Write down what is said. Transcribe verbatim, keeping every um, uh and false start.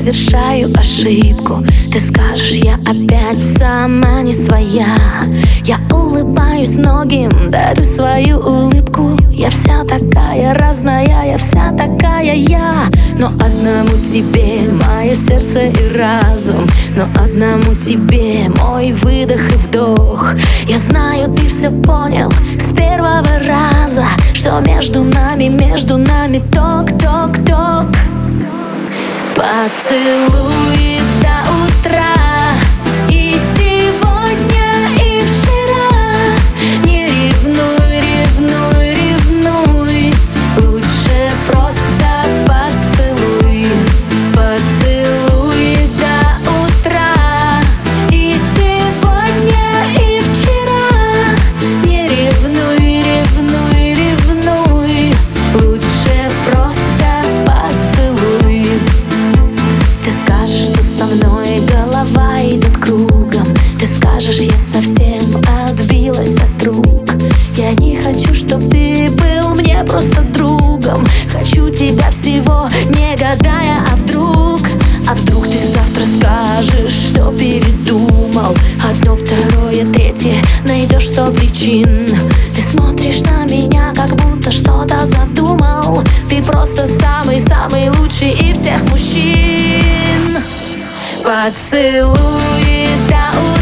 совершаю ошибку. Ты скажешь, я опять сама не своя. Я улыбаюсь многим, дарю свою улыбку. Я вся такая разная, я вся такая я. Но одному тебе мое сердце и разум, но одному тебе мой выдох и вдох. Я знаю, ты все понял с первого раза, что между нами, между нами ток-ток-ток. Поцелуй до утра, и сегодня, и вчера. Не ревнуй, ревнуй, ревнуй, лучше просто поцелуй. Поцелуй до утра, и сегодня, и вчера. Не ревнуй, ревнуй, ревнуй, лучше просто поцелуй. Ты скажешь, что со мной голова идет кругом. Ты скажешь, я совсем отбилась от рук. Я не хочу, чтоб ты был мне просто другом. Хочу тебя всего, не гадая, а вдруг. А вдруг ты завтра скажешь, что передумал. Одно, второе, третье, найдешь сто причин. Ты смотришь на меня, как будто что-то задумал. Ты просто самый-самый лучший из всех мужчин. Поцелуй до утра.